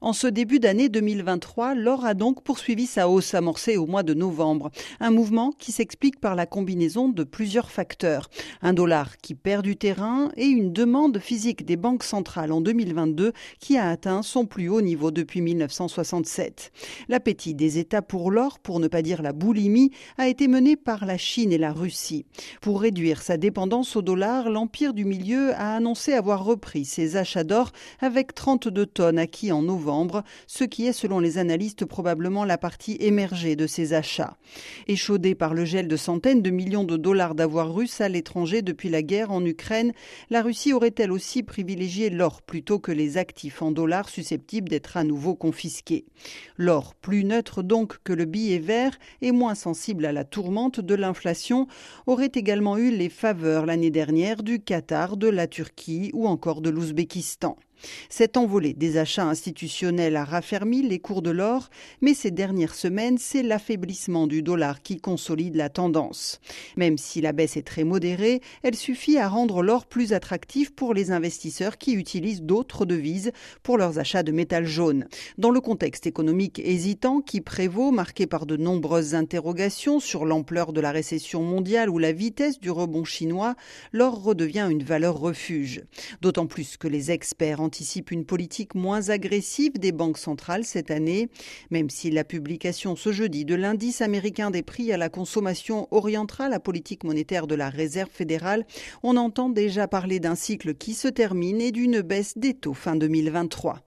En ce début d'année 2023, l'or a donc poursuivi sa hausse amorcée au mois de novembre. Un mouvement qui s'explique par la combinaison de plusieurs facteurs. Un dollar qui perd du terrain et une demande physique des banques centrales en 2022 qui a atteint son plus haut niveau depuis 1967. L'appétit des États pour l'or, pour ne pas dire la boulimie, a été mené par la Chine et la Russie. Pour réduire sa dépendance au dollar, l'Empire du Milieu a annoncé avoir repris ses achats d'or avec 32 tonnes acquis en novembre, ce qui est selon les analystes probablement la partie émergée de ces achats. Échaudée par le gel de centaines de millions de dollars d'avoirs russes à l'étranger depuis la guerre en Ukraine, la Russie aurait-elle aussi privilégié l'or plutôt que les actifs en dollars susceptibles d'être à nouveau confisqués. L'or, plus neutre donc que le billet vert et moins sensible à la tourmente de l'inflation, aurait également eu les faveurs l'année dernière du Qatar, de la Turquie ou encore de l'Ouzbékistan. Cette envolée des achats institutionnels a raffermi les cours de l'or, mais ces dernières semaines, c'est l'affaiblissement du dollar qui consolide la tendance. Même si la baisse est très modérée, elle suffit à rendre l'or plus attractif pour les investisseurs qui utilisent d'autres devises pour leurs achats de métal jaune. Dans le contexte économique hésitant qui prévaut, marqué par de nombreuses interrogations sur l'ampleur de la récession mondiale ou la vitesse du rebond chinois, l'or redevient une valeur refuge. D'autant plus que les experts anticipe une politique moins agressive des banques centrales cette année, même si la publication ce jeudi de l'indice américain des prix à la consommation orientera la politique monétaire de la Réserve fédérale, on entend déjà parler d'un cycle qui se termine et d'une baisse des taux fin 2023.